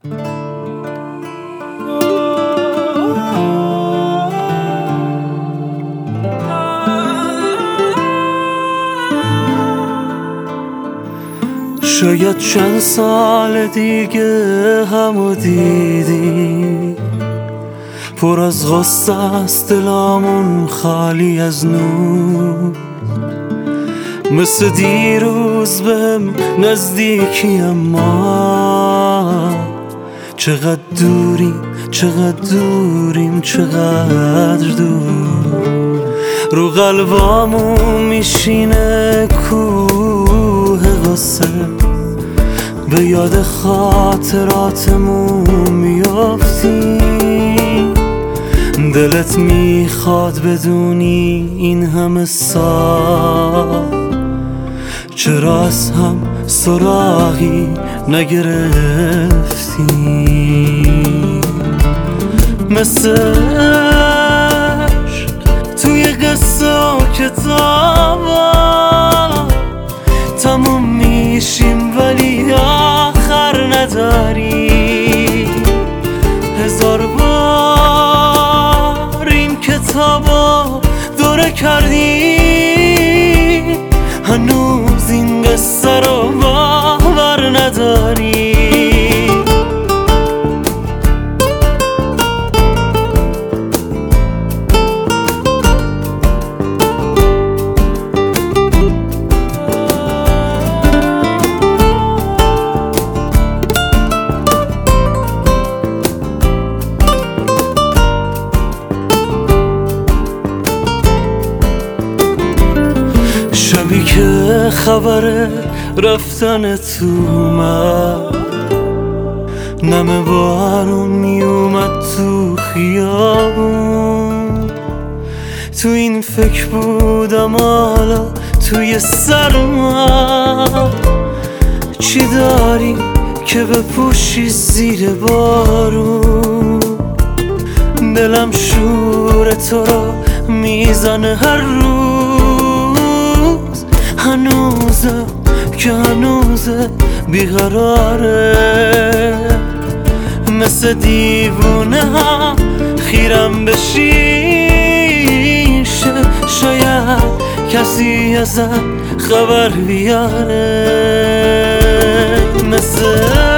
شاید چند سال دیگه همو دیدی، پر از غصه است دلامون خالی از نور، مثل دیروز بهم نزدیکی اما چقدر دوریم چقدر دور. رو قلبامون میشینه کوه غصه، به یاد خاطراتمون میافتی. دلت میخواد بدونی این همه سال چرا از هم سراغی نگرفتی. مثل عشق توی قصه و کتابا تموم میشیم ولی آخر نداری. هزار بار این کتابو دوره کردی، هنوز این قصه رو باور نداری. شبی که خبر رفتن تو اومد، نم بارون میومد تو خیابون، تو این فکر بودم حالا توی سرم چی داری که بپوشی زیر بارون. دلم شور تو رو میزنه هر روز، هنوزه که هنوزه بیقراره. مثل دیوونه ها خیرم به شیشه، شاید کسی ازت خبر بیاره. مثل